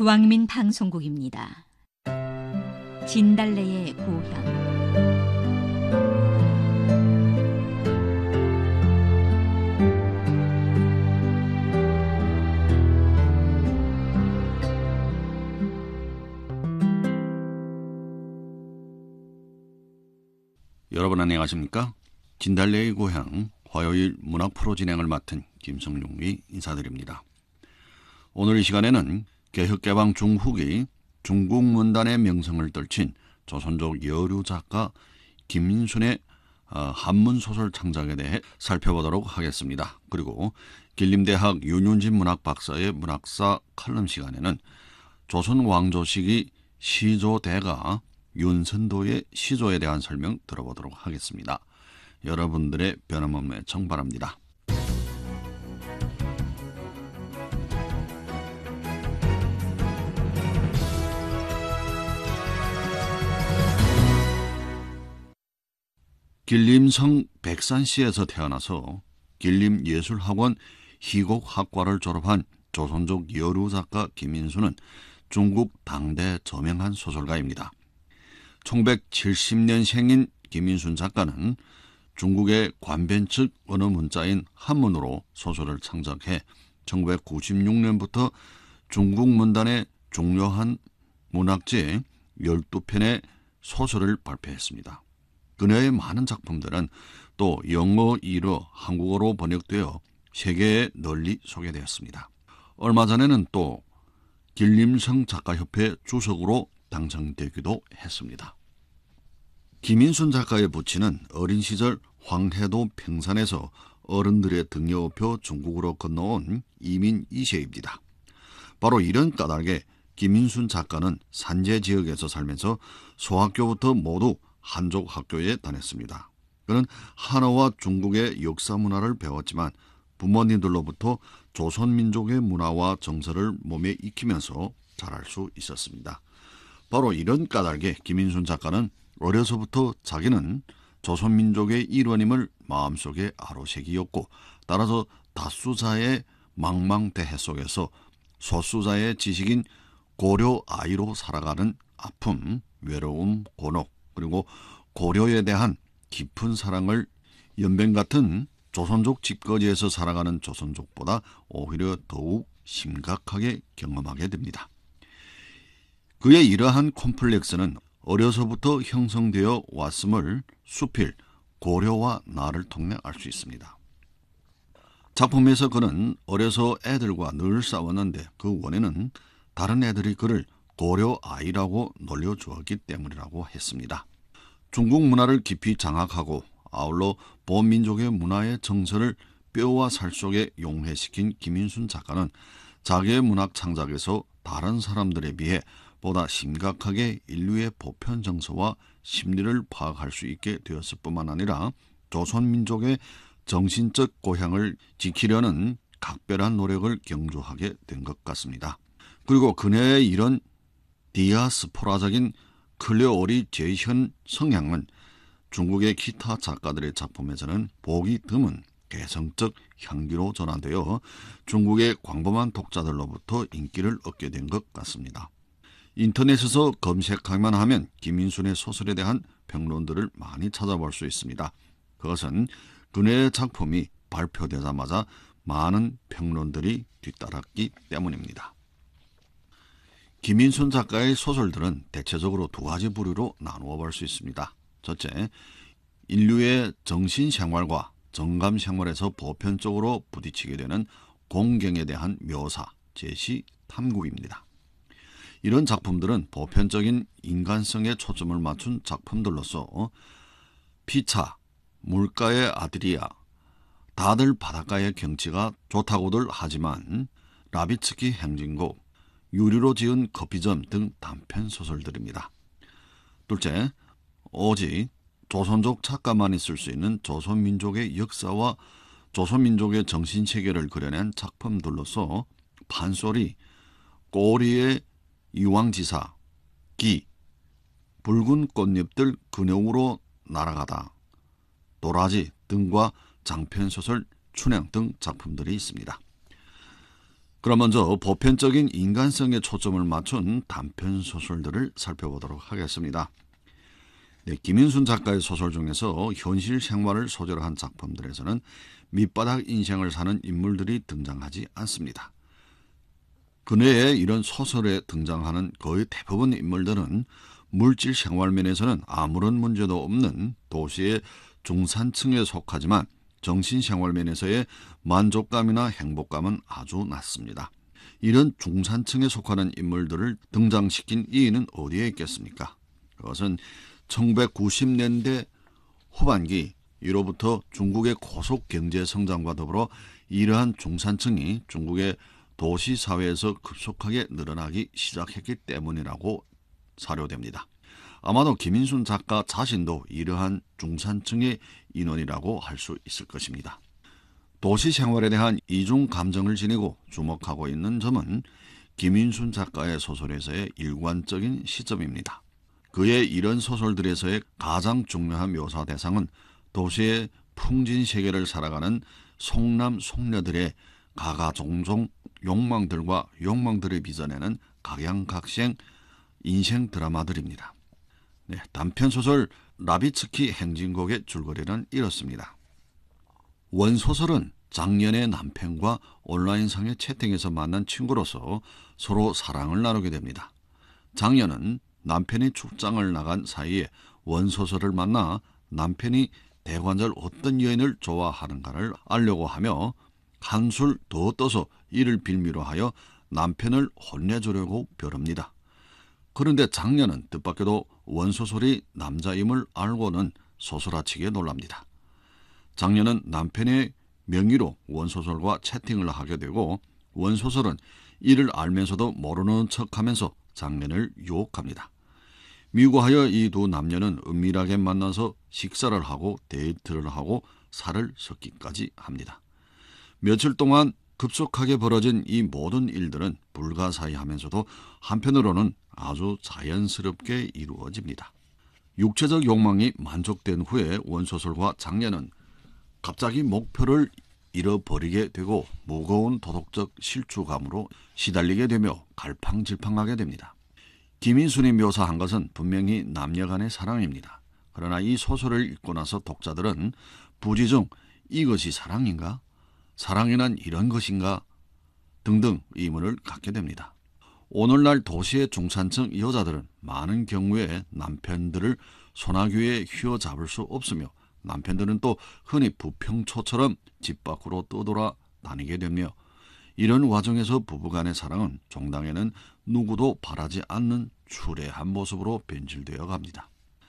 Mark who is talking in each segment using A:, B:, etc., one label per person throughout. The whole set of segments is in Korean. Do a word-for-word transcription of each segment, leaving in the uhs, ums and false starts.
A: 주왕민 방송국입니다. 진달래의 고향.
B: 여러분 안녕하십니까? 진달래의 고향 화요일 문학 프로 진행을 맡은 김성룡이 인사드립니다. 오늘 이 시간에는 개혁개방 중후기 중국 문단의 명성을 떨친 조선족 여류 작가 김민순의 한문소설 창작에 대해 살펴보도록 하겠습니다. 그리고 길림대학 윤윤진 문학박사의 문학사 칼럼 시간에는 조선 왕조 시기 시조대가 윤선도의 시조에 대한 설명 들어보도록 하겠습니다. 여러분들의 변함없는 애청 바랍니다. 길림성 백산시에서 태어나서 길림예술학원 희곡학과를 졸업한 조선족 여류작가 김민수는 중국 당대 저명한 소설가입니다. 천백칠십 년생인 김민순 작가는 중국의 관변 측 언어 문자인 한문으로 소설을 창작해 천구백구십육 년부터 중국 문단의 중요한 문학지에 열두 편의 소설을 발표했습니다. 그녀의 많은 작품들은 또 영어, 일어, 한국어로 번역되어 세계에 널리 소개되었습니다. 얼마 전에는 또 길림성 작가협회 주석으로 당선되기도 했습니다. 김민순 작가의 부친은 어린 시절 황해도 평산에서 어른들의 등에 업혀 중국으로 건너온 이민 이 세입니다. 바로 이런 까닭에 김민순 작가는 산제 지역에서 살면서 소학교부터 모두 한족 학교에 다녔습니다. 그는 한어와 중국의 역사 문화를 배웠지만 부모님들로부터 조선민족의 문화와 정서를 몸에 익히면서 자랄 수 있었습니다. 바로 이런 까닭에 김민순 작가는 어려서부터 자기는 조선민족의 일원임을 마음속에 아로새기었고, 따라서 다수자의 망망대해 속에서 소수자의 지식인 고려 아이로 살아가는 아픔, 외로움, 곤혹, 그리고 고려에 대한 깊은 사랑을 연변 같은 조선족 집거지에서 살아가는 조선족보다 오히려 더욱 심각하게 경험하게 됩니다. 그의 이러한 콤플렉스는 어려서부터 형성되어 왔음을 수필 고려와 나를 통해 알 수 있습니다. 작품에서 그는 어려서 애들과 늘 싸웠는데 그 원인은 다른 애들이 그를 고려 아이라고 놀려주었기 때문이라고 했습니다. 중국 문화를 깊이 장악하고 아울러 본민족의 문화의 정서를 뼈와 살 속에 용해시킨 김민순 작가는 자기의 문학 창작에서 다른 사람들에 비해 보다 심각하게 인류의 보편 정서와 심리를 파악할 수 있게 되었을 뿐만 아니라 조선민족의 정신적 고향을 지키려는 각별한 노력을 경주하게 된 것 같습니다. 그리고 그녀의 이런 디아스포라적인 클레오리 제현 성향은 중국의 기타 작가들의 작품에서는 보기 드문 개성적 향기로 전환되어 중국의 광범한 독자들로부터 인기를 얻게 된 것 같습니다. 인터넷에서 검색하기만 하면 김민순의 소설에 대한 평론들을 많이 찾아볼 수 있습니다. 그것은 그녀의 작품이 발표되자마자 많은 평론들이 뒤따랐기 때문입니다. 김민순 작가의 소설들은 대체적으로 두 가지 부류로 나누어 볼 수 있습니다. 첫째, 인류의 정신생활과 정감생활에서 보편적으로 부딪히게 되는 공경에 대한 묘사, 제시, 탐구입니다. 이런 작품들은 보편적인 인간성에 초점을 맞춘 작품들로서 피차, 물가의 아들이야, 다들 바닷가의 경치가 좋다고들 하지만, 라비츠키 행진곡, 유리로 지은 커피점 등 단편 소설들입니다. 둘째, 오직 조선족 작가만이 쓸 수 있는 조선민족의 역사와 조선민족의 정신체계를 그려낸 작품들로서 판소리, 꼬리의 이왕지사, 기, 붉은 꽃잎들 그늘으로 날아가다, 도라지 등과 장편소설 춘향 등 작품들이 있습니다. 그럼 먼저 보편적인 인간성에 초점을 맞춘 단편 소설들을 살펴보도록 하겠습니다. 네, 김인순 작가의 소설 중에서 현실 생활을 소재로 한 작품들에서는 밑바닥 인생을 사는 인물들이 등장하지 않습니다. 근래에 이런 소설에 등장하는 거의 대부분 인물들은 물질 생활면에서는 아무런 문제도 없는 도시의 중산층에 속하지만 정신생활면에서의 만족감이나 행복감은 아주 낮습니다. 이런 중산층에 속하는 인물들을 등장시킨 이유는 어디에 있겠습니까? 그것은 천구백구십 년대 후반기 이로부터 중국의 고속 경제 성장과 더불어 이러한 중산층이 중국의 도시 사회에서 급속하게 늘어나기 시작했기 때문이라고 사료됩니다. 아마도 김인순 작가 자신도 이러한 중산층의 인원이라고 할 수 있을 것입니다. 도시 생활에 대한 이중 감정을 지니고 주목하고 있는 점은 김인순 작가의 소설에서의 일관적인 시점입니다. 그의 이런 소설들에서의 가장 중요한 묘사 대상은 도시의 풍진 세계를 살아가는 송남 송녀들의 가가종종 욕망들과 욕망들을 빚어내는 각양각색 인생 드라마들입니다. 네, 단편소설 라비츠키 행진곡의 줄거리는 이렇습니다. 원소설은 작년의 남편과 온라인상의 채팅에서 만난 친구로서 서로 사랑을 나누게 됩니다. 장년은 남편이 출장을 나간 사이에 원소설을 만나 남편이 대관절 어떤 여인을 좋아하는가를 알려고 하며 한술 더 떠서 이를 빌미로 하여 남편을 혼내주려고 벼릅니다. 그런데 장녀는 뜻밖에도 원소설이 남자임을 알고는 소설아치게 놀랍니다. 장녀는 남편의 명의로 원소설과 채팅을 하게 되고 원소설은 이를 알면서도 모르는 척하면서 장년을 유혹합니다. 미고하여 이 두 남녀는 은밀하게 만나서 식사를 하고 데이트를 하고 살을 섞기까지 합니다. 며칠 동안 급속하게 벌어진 이 모든 일들은 불가사의하면서도 한편으로는 아주 자연스럽게 이루어집니다. 육체적 욕망이 만족된 후에 원소설과 장녀는 갑자기 목표를 잃어버리게 되고 무거운 도덕적 실추감으로 시달리게 되며 갈팡질팡하게 됩니다. 김인순이 묘사한 것은 분명히 남녀 간의 사랑입니다. 그러나 이 소설을 읽고 나서 독자들은 부지중 이것이 사랑인가? 사랑이란 이런 것인가? 등등 의문을 갖게 됩니다. 오늘날 도시의 중산층 여자들은 많은 경우에 남편들을 소나귀에 휘어잡을 수 없으며 남편들은 또 흔히 부평초처럼 집 밖으로 떠돌아 다니게 되며 이런 과정에서 부부간의 사랑은 종당에는 누구도 바라지 않는 추레한 모습으로 변질되어 갑니다.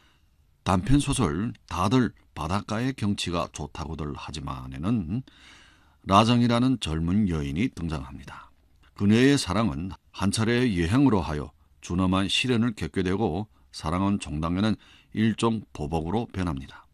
B: 단편소설 다들 바닷가의 경치가 좋다고들 하지만에는 라정이라는 젊은 여인이 등장합니다. 그녀의 사랑은 한 차례의 여행으로 하여 준엄한 시련을 겪게 되고 사랑은 종당에는 일종 보복으로 변합니다.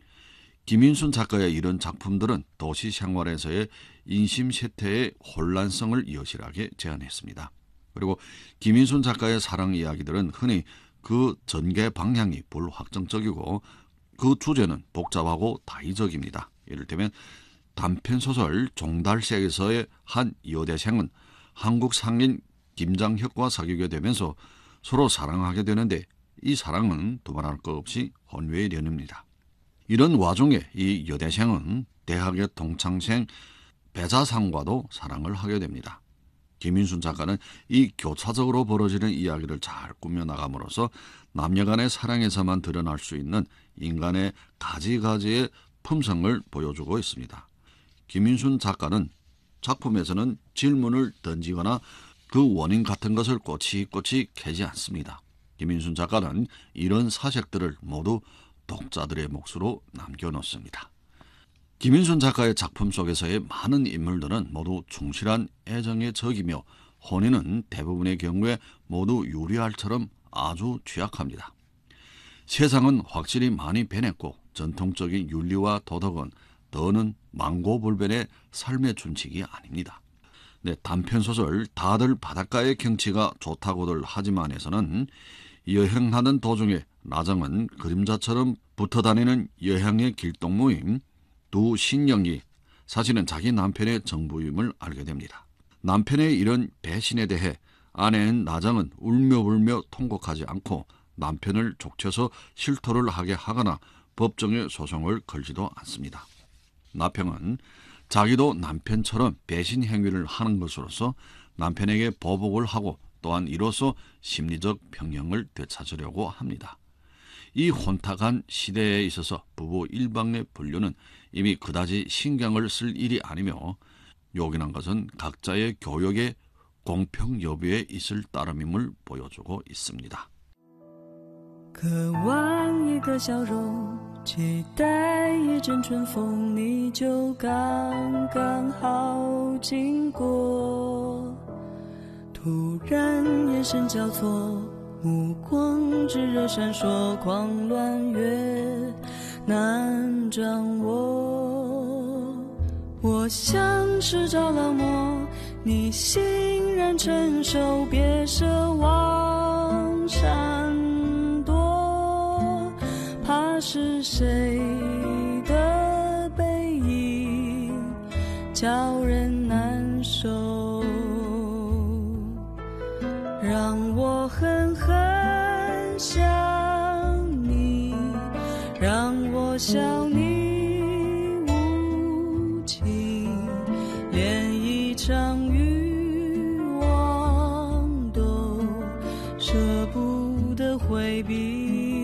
B: 김인순 작가의 이런 작품들은 도시 생활에서의 인심세태의 혼란성을 여실하게 재현했습니다. 그리고 김인순 작가의 사랑 이야기들은 흔히 그 전개 방향이 불확정적이고 그 주제는 복잡하고 다의적입니다. 이를테면 단편소설 종달새에서의 한 여대생은 한국 상인 김장혁과 사귀게 되면서 서로 사랑하게 되는데 이 사랑은 두말할 것 없이 혼외에 연입니다. 이런 와중에 이 여대생은 대학의 동창생 배자상과도 사랑을 하게 됩니다. 김인순 작가는 이 교차적으로 벌어지는 이야기를 잘 꾸며나감으로써 남녀 간의 사랑에서만 드러날 수 있는 인간의 가지가지의 품성을 보여주고 있습니다. 김인순 작가는 작품에서는 질문을 던지거나 그 원인 같은 것을 꼬치꼬치 캐지 않습니다. 김인순 작가는 이런 사색들을 모두 독자들의 몫으로 남겨놓습니다. 김인순 작가의 작품 속에서의 많은 인물들은 모두 충실한 애정의 적이며 혼인은 대부분의 경우에 모두 유리알처럼 아주 취약합니다. 세상은 확실히 많이 변했고 전통적인 윤리와 도덕은 더는 망고불변의 삶의 준칙이 아닙니다. 네, 단편소설 다들 바닷가의 경치가 좋다고들 하지만에서는 여행하는 도중에 라정은 그림자처럼 붙어다니는 여행의 길동무인 두 신령이 사실은 자기 남편의 정부임을 알게 됩니다. 남편의 이런 배신에 대해 아내인 나장은 울며불며 통곡하지 않고 남편을 족쳐서 실토를 하게 하거나 법정에 소송을 걸지도 않습니다. 나평은 자기도 남편처럼 배신 행위를 하는 것으로서 남편에게 보복을 하고 또한 이로써 심리적 평형을 되찾으려고 합니다. 이 혼탁한 시대에 있어서 부부 일방의 분류는 이미 그다지 신경을 쓸 일이 아니며 요긴한 것은 각자의 교역의 공평 여부에 있을 따름임을 보여주고 있습니다.
C: 渴望一个笑容，期待一阵春风，你就刚刚好经过。突然眼神交错，目光炙热闪烁，狂乱越难掌握。我像是着了魔，你欣然承受，别奢望闪躲。怕是谁的背影叫人难受，让我狠狠想你，让我笑你无情，连一场欲望都舍不得回避。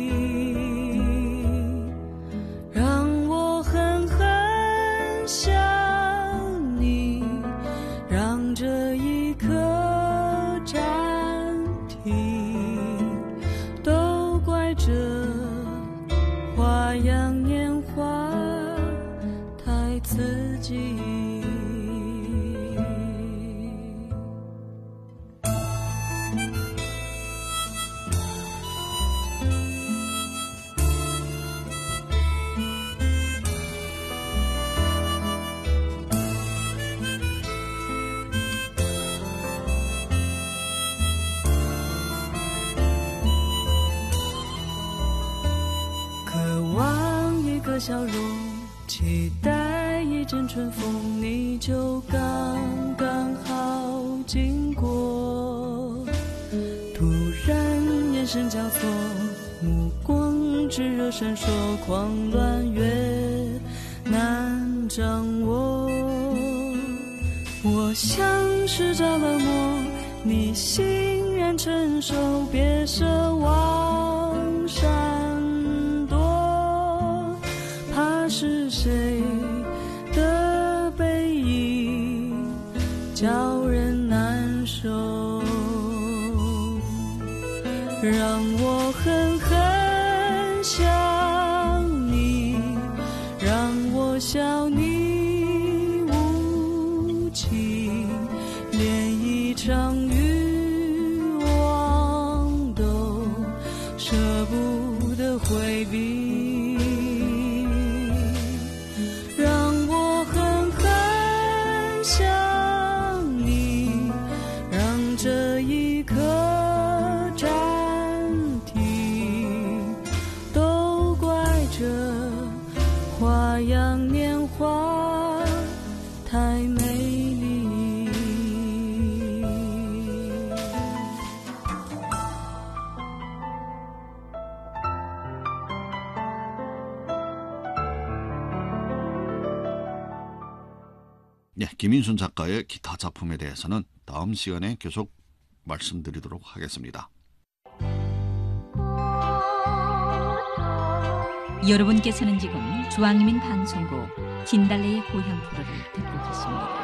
C: 笑容，期待一阵春风，你就刚刚好经过。突然眼神交错，目光炙热闪烁，狂乱越难掌握。我像是着了魔，你欣然承受，别奢望闪是谁的背影叫人难受，让我狠狠想你，让我笑你无情，连一场欲望都舍不得回避。
B: 네, 김인순 작가의 기타 작품에 대해서는 다음 시간에 계속 말씀드리도록 하겠습니다.
A: 여러분께서는 지금 주한민 방송국 진달래의 고향 프로를 듣고 계십니다.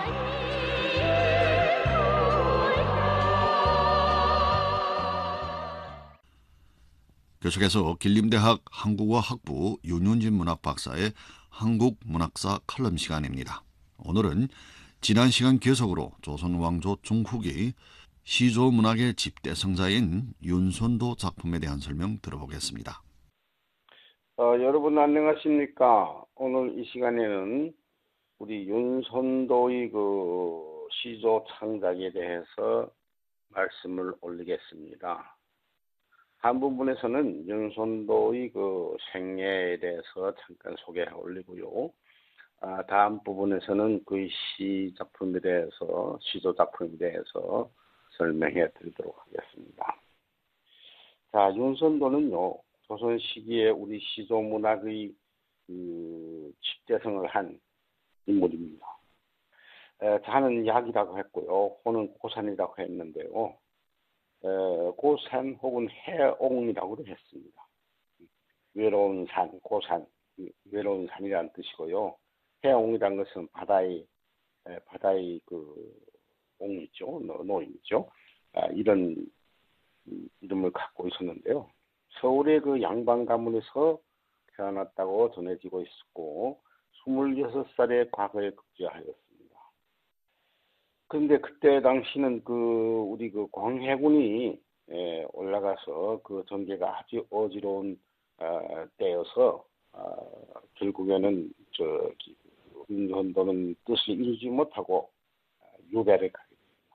B: 계속해서 길림대학 한국어 학부 윤윤진 문학박사의 한국문학사 칼럼 시간입니다. 오늘은 지난 시간 계속으로 조선 왕조 중후기 시조 문학의 집대성자인 윤선도 작품에 대한 설명 들어보겠습니다.
D: 어, 여러분 안녕하십니까? 오늘 이 시간에는 우리 윤선도의 그 시조 창작에 대해서 말씀을 올리겠습니다. 한 부분에서는 윤선도의 그 생애에 대해서 잠깐 소개해 올리고요. 아, 다음 부분에서는 그 시 작품에 대해서, 시조 작품에 대해서 설명해 드리도록 하겠습니다. 자, 윤선도는요, 조선 시기에 우리 시조 문학의 그 집대성을 한 인물입니다. 에, 자는 약이라고 했고요, 호는 고산이라고 했는데요, 에, 고산 혹은 해옥이라고도 했습니다. 외로운 산, 고산, 외로운 산이라는 뜻이고요. 해옥이라는 것은 바다의 에, 바다의 그 옥이죠, 노임이죠. 아, 이런 이름을 갖고 있었는데요. 서울의 그 양반 가문에서 태어났다고 전해지고 있었고, 스물여섯 살에 과거에 급제하였습니다. 그런데 그때 당시는 그 우리 그 광해군이 에, 올라가서 그 전개가 아주 어지러운 어, 때여서 어, 결국에는 저기 윤선도는 뜻을 이루지 못하고 유배를 가게 됩니다.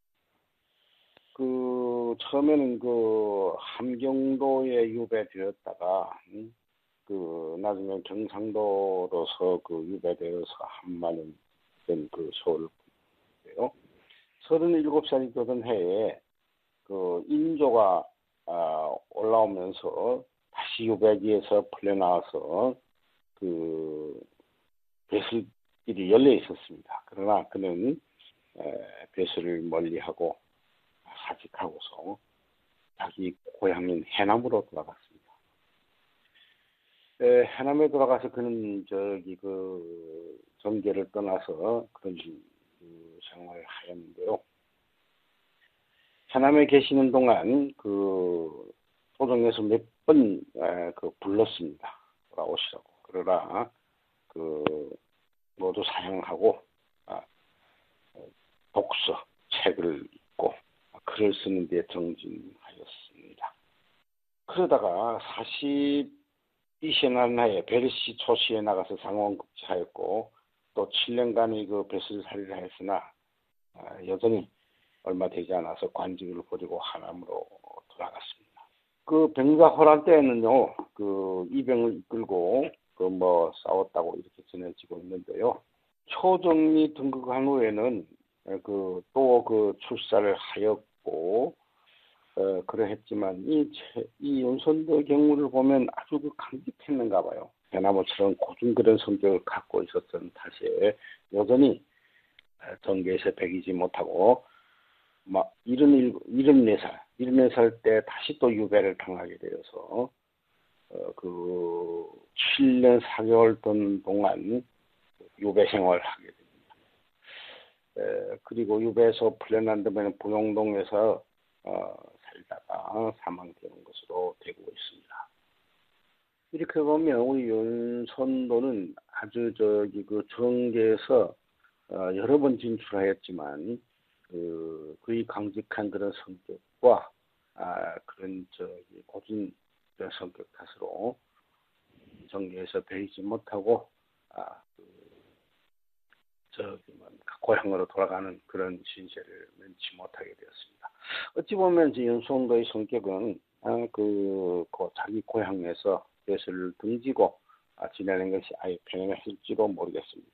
D: 그 처음에는 그 함경도에 유배되었다가 음, 그 나중에 경상도로서 그 유배되어서 한만은 된 그 서울을 보는데요. 서른일곱 살이 되던 해에 그 인조가 아, 올라오면서 다시 유배지에서 풀려나와서 그 배술길이 열려 있었습니다. 그러나 그는 에, 배술을 멀리하고 사직하고서 자기 고향인 해남으로 돌아갔습니다. 에, 해남에 돌아가서 그는 저기 그 전계를 떠나서 그런 그 생활을 하였는데요. 해남에 계시는 동안 그 도정에서 몇 번 그 불렀습니다. 돌아오시라고. 그러나 그 모두 사양하고 아, 독서 책을 읽고 글을 쓰는 데 정진하였습니다. 그러다가 사십이 생한 해에 벨시 초시에 나가서 상원급제하였고 또 칠 년간의 그 배술살이를 했으나 아, 여전히 얼마 되지 않아서 관직을 버리고 하남으로 돌아갔습니다. 그 병자 호란 때에는요, 그 이병을 이끌고 그 뭐 싸웠다고 이렇게 전해지고 있는데요. 초정리 등극한 후에는 그 또 그 출사를 하였고 어, 그러했지만 이, 이 윤선도의 경우를 보면 아주 그 강직했는가 봐요. 대나무처럼 고준 그런 성격을 갖고 있었던 탓에 여전히 전개에서 배기지 못하고 막 일흔네 살, 일흔네 살 때 다시 또 유배를 당하게 되어서 어, 그 칠 년 사 개월 동안 유배 생활을 하게 됩니다. 에, 그리고 유배에서 풀려난 다음에 부영동에서 어, 살다가 사망되는 것으로 되고 있습니다. 이렇게 보면 우리 윤선도는 아주 저기 그 정계에서 어, 여러 번 진출하였지만 그 그의 강직한 그런 성격과 아, 그런 저기 고진 그런 성격 탓으로 정계에서 배이지 못하고 아, 그, 저기 뭐 고향으로 돌아가는 그런 신세를 면치 못하게 되었습니다. 어찌 보면 윤선도의 성격은 아, 그, 그 자기 고향에서 배설을 등지고 아, 지내는 것이 아예 편안했을지도 모르겠습니다.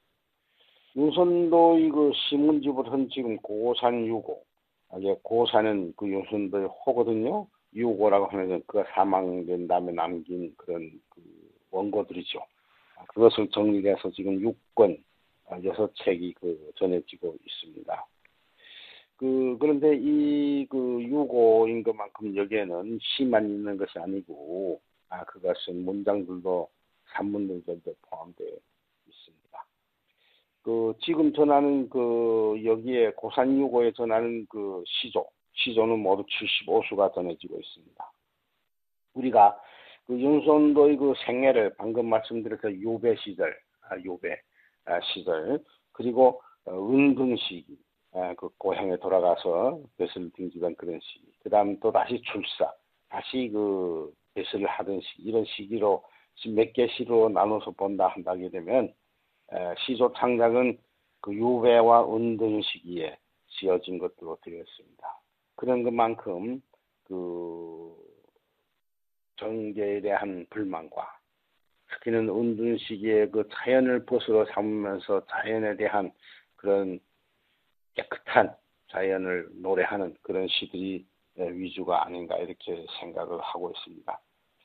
D: 윤선도의 그 시문집은 지금 고산 유고, 이게 고산은 그 윤선도의 호거든요. 유고라고 하면 그가 사망된 다음에 남긴 그런 그 원고들이죠. 그것을 정리해서 지금 육 권, 여섯 책이 그 전해지고 있습니다. 그, 그런데 이 그 유고인 것만큼 여기에는 시만 있는 것이 아니고, 아, 그것은 문장들도, 산문들도 포함되어 있습니다. 그, 지금 전하는 그, 여기에 고산유고에 전하는 그 시조, 시조는 모두 칠십오 수가 전해지고 있습니다. 우리가 그 윤선도의 그 생애를 방금 말씀드렸던 유배 시절, 아, 유배 아, 시절, 그리고 어, 은근 시기, 아, 그 고향에 돌아가서 배설을 등지던 그런 시기, 그 다음 또 다시 출사, 다시 그 배설을 하던 시기, 이런 시기로 몇 개 시로 나눠서 본다 한다게 되면 에, 시조 창작은 그 유배와 은근 시기에 지어진 것으로 되어 있습니다. 그런 것만큼 그 정계에 대한 불만과 특히는 은둔 시기에 그 자연을 벗으로 삼으면서 자연에 대한 그런 깨끗한 자연을 노래하는 그런 시들이 위주가 아닌가 이렇게 생각을 하고 있습니다.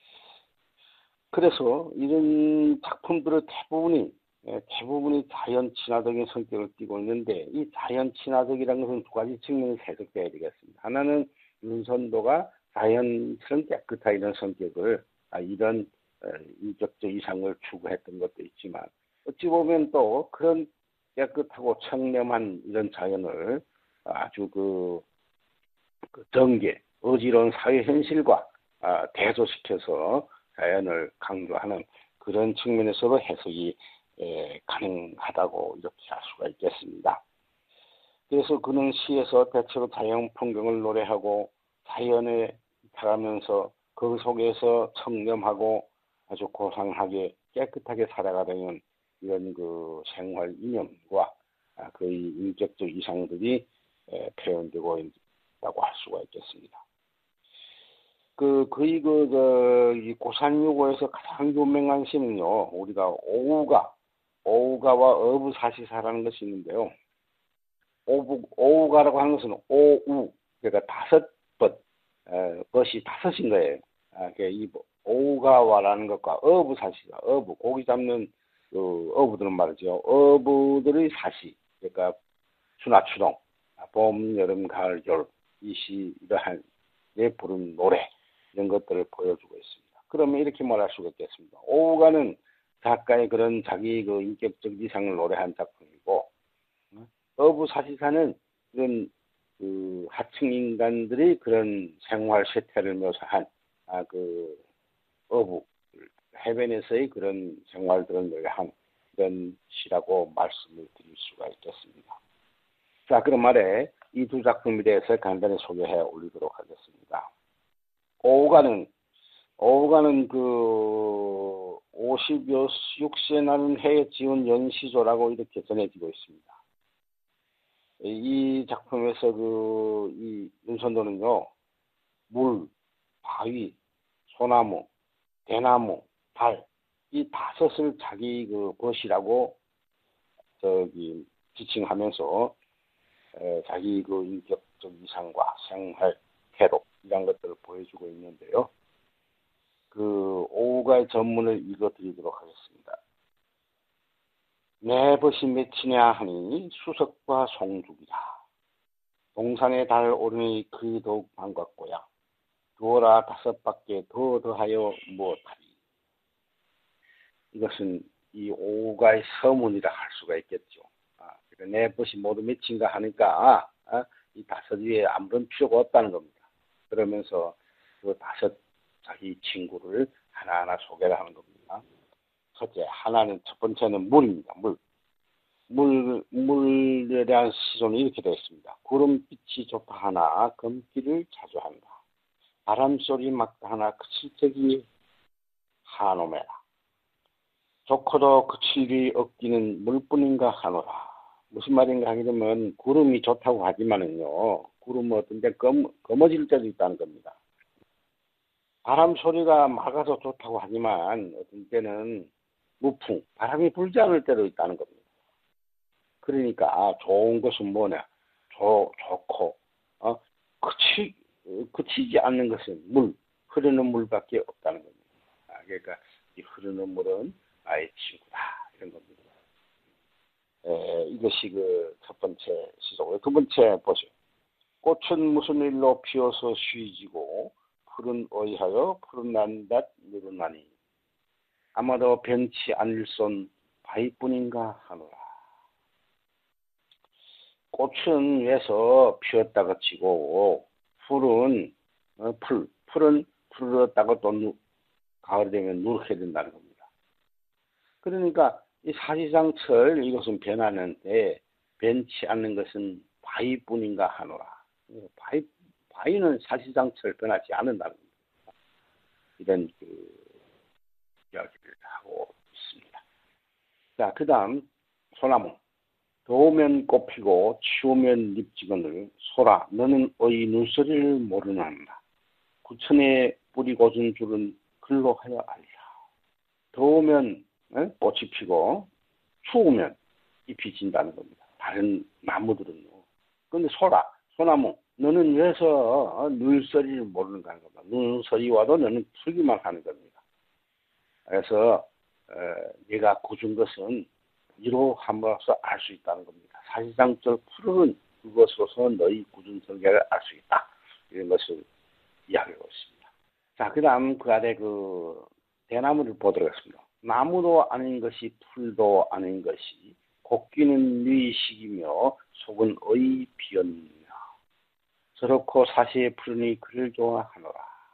D: 그래서 이런 작품들의 대부분이 대부분이 자연 친화적인 성격을 띠고 있는데 이 자연 친화적이라는 것은 두 가지 측면에서 해석되어야 되겠습니다. 하나는 윤선도가 자연스러운 깨끗한 이런 성격을 이런 인격적 이상을 추구했던 것도 있지만 어찌 보면 또 그런 깨끗하고 청렴한 이런 자연을 아주 그, 그 정계, 어지러운 사회 현실과 아, 대조시켜서 자연을 강조하는 그런 측면에서도 해석이 에, 가능하다고 이렇게 할 수가 있겠습니다. 그래서 그는 시에서 대체로 자연 풍경을 노래하고 자연에 살아가면서 그 속에서 청렴하고 아주 고상하게 깨끗하게 살아가려는 이런 그 생활 이념과 아, 그의 인격적 이상들이 에, 표현되고 있다고 할 수가 있겠습니다. 그, 그의 그, 그, 이 고산유고에서 가장 유명한 시는요, 우리가 오우가, 오우가와 어부사시사라는 것이 있는데요. 오부, 오우가라고 하는 것은 오우, 그러니까 다섯 번, 에, 것이 다섯인 거예요. 아, 그러니까 이 오우가와라는 것과 어부사시사, 어부, 고기 잡는 그 어부들은 말이죠. 어부들의 사시, 그러니까 추나추동, 봄, 여름, 가을, 겨울, 이 시, 이러한 예 부른 노래, 이런 것들을 보여주고 있습니다. 그러면 이렇게 말할 수가 있겠습니다. 오우가는 작가의 그런 자기 그 인격적 이상을 노래한 작품이고, 어부사시사는 그런 그 하층 인간들의 그런 생활 쇠퇴를 묘사한 아, 그 어부 해변에서의 그런 생활들을 노래한 이런 시라고 말씀을 드릴 수가 있겠습니다. 자, 그런 말에 이 두 작품에 대해서 간단히 소개해 올리도록 하겠습니다. 오우가는, 오우가는 그 오십육 세 나는 해에 지은 연시조라고 이렇게 전해지고 있습니다. 이 작품에서 그, 이 윤선도는요, 물, 바위, 소나무, 대나무, 달, 이 다섯을 자기 그 것이라고 저기 지칭하면서 에, 자기 그 인격적 이상과 생활, 태도 이런 것들을 보여주고 있는데요. 그 오우가의 전문을 읽어드리도록 하겠습니다. 내 벗이 맺히냐 하니 수석과 송죽이라. 동산의 달 오르니 그 더욱 반갑고야. 두어라 다섯 밖에 더 더하여 무엇하리. 이것은 이 오우가의 서문이라 할 수가 있겠죠. 아, 그러니까 내 벗이 모두 맺힌가 하니까 아, 이 다섯 위에 아무런 필요가 없다는 겁니다. 그러면서 그 다섯 자기 친구를 하나하나 소개를 하는 겁니다. 첫째, 하나는, 첫 번째는 물입니다. 물. 물, 물에 대한 시조는 이렇게 되어 있습니다. 구름빛이 좋다 하나 검기를 자주 한다. 바람소리 막다 하나 그칠 적이 하노매라. 좋고도 그칠 일이 없기는 물뿐인가 하노라. 무슨 말인가 하면 구름이 좋다고 하지만은요, 구름은 어떤 데 검, 검어질 때도 있다는 겁니다. 바람 소리가 맑아서 좋다고 하지만 어떤 때는 무풍, 바람이 불지 않을 때도 있다는 겁니다. 그러니까 아, 좋은 것은 뭐냐, 좋, 좋고 어, 그치, 그치지 않는 것은 물, 흐르는 물밖에 없다는 겁니다. 아, 그러니까 이 흐르는 물은 나의 친구다 이런 겁니다. 에, 이것이 그 첫 번째 시조고요. 두 번째 보세요. 꽃은 무슨 일로 피어서 쉬지고 푸른 어이하여 푸른 난닷 늘어나니 아마도 변치 않을 손 바위뿐인가 하노라. 꽃은 위에서 피었다가 치고 풀은 어, 풀, 풀은 풀었다가 또 누, 가을이 되면 누렇게 된다는 겁니다. 그러니까 이 사시장철 이것은 변하는데 변치 않는 것은 바위뿐인가 하노라. 바위, 바위는 사시장철 변하지 않는다는 겁니다. 이런 그 이야기를 하고 있습니다. 자, 그 다음 소나무. 더우면 꽃피고 추우면 잎지거늘 소라 너는 어이 눈소리를 모르는다. 구천에 뿌리 고준 줄은 글로 하여 알리라. 더우면 에? 꽃이 피고 추우면 잎이 진다는 겁니다. 다른 나무들은요. 그런데 소라, 소나무, 너는 왜서 눈서리를 모르는가 하는 겁니다. 눈서리 와도 너는 풀기만 하는 겁니다. 그래서 어, 내가 굳은 것은 이로 함으로써 알 수 있다는 겁니다. 사실상 저 풀은 그것으로서 너희 굳은 성격을 알 수 있다. 이런 것을 이야기하고 있습니다. 자, 그 다음 그 아래 그 대나무를 보도록 하겠습니다. 나무도 아닌 것이 풀도 아닌 것이 곡기는 네 식이며 속은 어이 비었느냐. 저렇고 사시의 푸르니 그를 좋아하노라.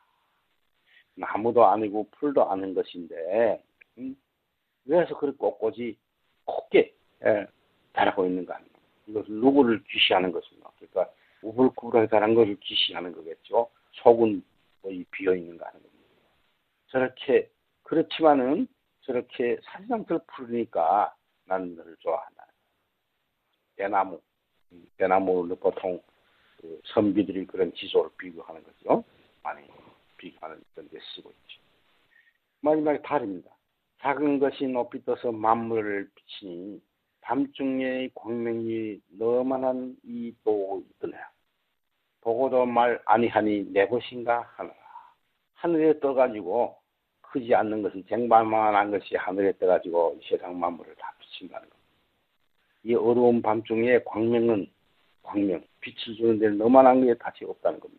D: 나무도 아니고 풀도 아닌 것인데 음? 왜서 그렇게 꼿꼿이 곱게 예, 자라고 있는가. 이것을 누구를 귀시하는 것입니다. 그러니까 우불구불하게 자란 것을 귀시하는 거겠죠. 속은 거의 비어있는가 하는 겁니다. 저렇게 그렇지만은 저렇게 사실상 더 푸르니까 나는 너를 좋아한다. 대나무, 대나무를 보통 그 선비들이 그런 지소를 비교하는 거죠. 많이 비교하는 그런 데 쓰고 있죠. 마지막에 달입니다. 작은 것이 높이 떠서 만물을 비치니 밤중에 광명이 너만한 이도 있더냐. 보고도 말 아니하니 내 것인가 하노라. 하늘에 떠가지고 크지 않는 것이 쟁반만한 것이 하늘에 떠가지고 세상 만물을 다 비친다는 겁니다. 이 어두운 밤중에 광명은 광명, 빛을 주는 데는 너만한 게 다시 없다는 겁니다.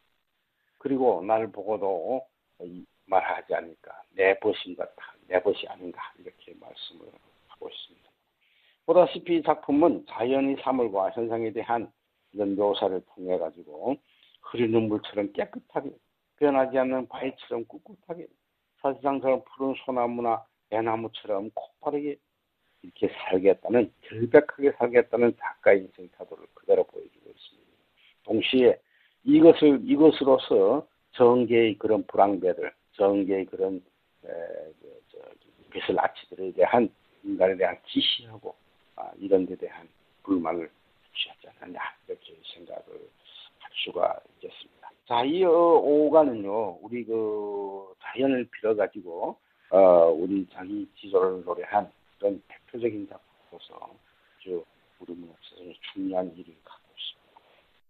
D: 그리고 나를 보고도 말하지 않으니까 내 벗인 같아, 내 벗이 아닌가 이렇게 말씀을 하고 있습니다. 보다시피 이 작품은 자연의 사물과 현상에 대한 이런 묘사를 통해 가지고 흐르는 물처럼 깨끗하게 변하지 않는 바위처럼 꿋꿋하게 사실상 저런 푸른 소나무나 대나무처럼 곧바르게 이렇게 살겠다는 결백하게 살겠다는 작가의 인생 타도를 그대로 보여주고 있습니다. 동시에 이것을 이것으로서 정계의 그런 불황배들, 정계의 그런 에, 저, 저, 빛을 아치들에 대한 인간에 대한 기시하고 아, 이런 데 대한 불만을 주시하지 않느냐 이렇게 생각을 할 수가 있겠습니다. 자, 이 어, 오가는요 우리 그 자연을 빌어가지고 어, 우리 자기 지도를 노래한 그런 대표적인 작품으로서 아주 우리 문학사에서 중요한 일을 갖고 있습니다.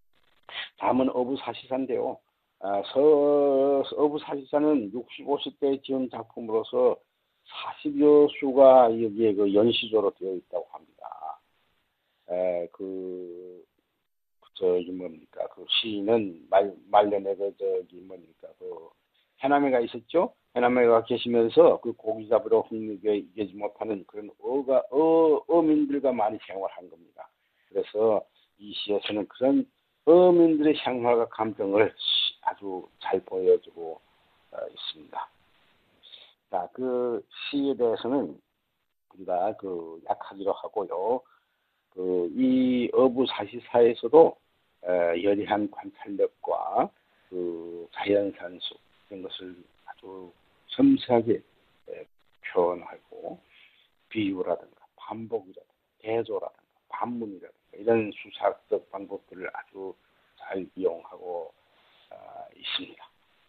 D: 다음은 어부사시사인데요. 아, 서, 어부사시사는 육십오 세 지은 작품으로서 사십여 수가 여기에 그 연시조로 되어 있다고 합니다. 에, 그, 저기 뭡니까, 그 시인은 말, 말년에 그, 저기 뭡니까, 그, 해남에가 있었죠? 해남에가 계시면서 그 고기 잡으러 흥미에 이기지 못하는 그런 어가, 어, 어민들과 많이 생활한 겁니다. 그래서 이 시에서는 그런 어민들의 생활과 감정을 아주 잘 보여주고 어, 있습니다. 자, 그 시에 대해서는 우리가 그 약하기로 하고요. 그 이 어부사시사에서도 에, 여리한 관찰력과 그 자연산수 이런 것을 아주 섬세하게 에, 표현하고 비유라든가 반복이라든가 대조라든가 반문이라든가 이런 수사적 방법들을 아주 잘 이용하고 어, 있습니다.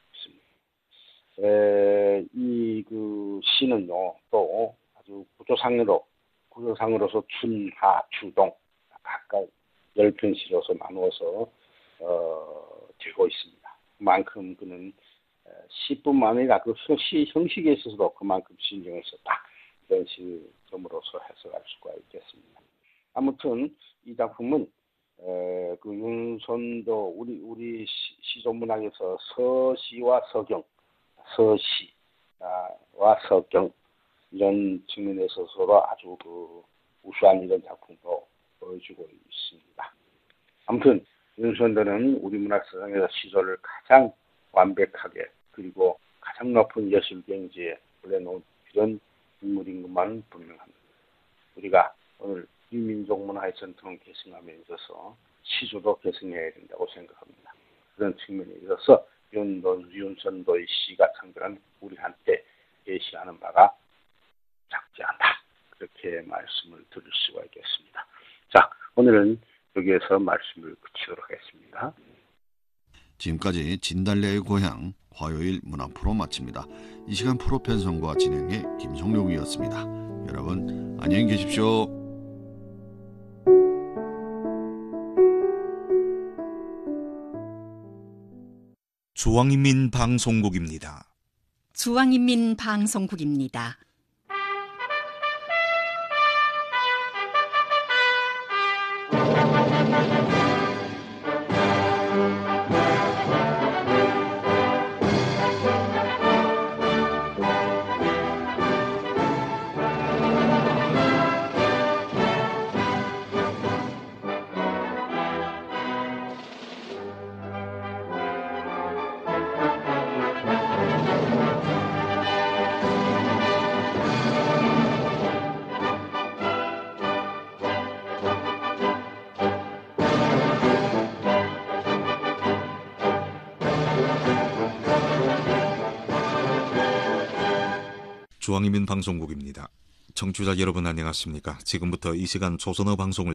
D: 이 그 시는요 또 아주 구조상으로 구조상으로서 춘, 하, 추동 각각 열 편시로서 나누어서 어, 되고 있습니다. 그만큼 그는 시뿐만 아니라 그 시 형식에 있어서도 그만큼 신경을 썼다. 이런 시점으로서 해석할 수가 있겠습니다. 아무튼 이 작품은 에, 그 윤선도 우리 우리 시조문학에서 서시와 서경 서시와 서경 이런 측면에 있어서도 아주 그 우수한 이런 작품도 보여주고 있습니다. 아무튼 윤선도는 우리 문학사상에서 시조를 가장 완벽하게 그리고 가장 높은 예술 경지에 올려놓은 이런 인물인 것만 분명합니다. 우리가 오늘 유민족 문화의 전통을 계승함에 있어서 시조도 계승해야 된다고 생각합니다. 그런 측면에 있어서 윤도, 윤선도의 시가 상당한 우리한테 제시하는 바가 작지 않다. 그렇게 말씀을 드릴 수가 있겠습니다. 자, 오늘은 여기에서 말씀을 그치도록 하겠습니다.
B: 지금까지 진달래의 고향 화요일 문화 프로 마칩니다. 이 시간 프로 편성과 진행의 김성룡이었습니다. 여러분 안녕히 계십시오.
E: 중앙인민 방송국입니다.
A: 중앙인민 방송국입니다.
E: 중앙인민 방송국입니다. 청취자 여러분 안녕하십니까? 지금부터 이 시간 조선어 방송을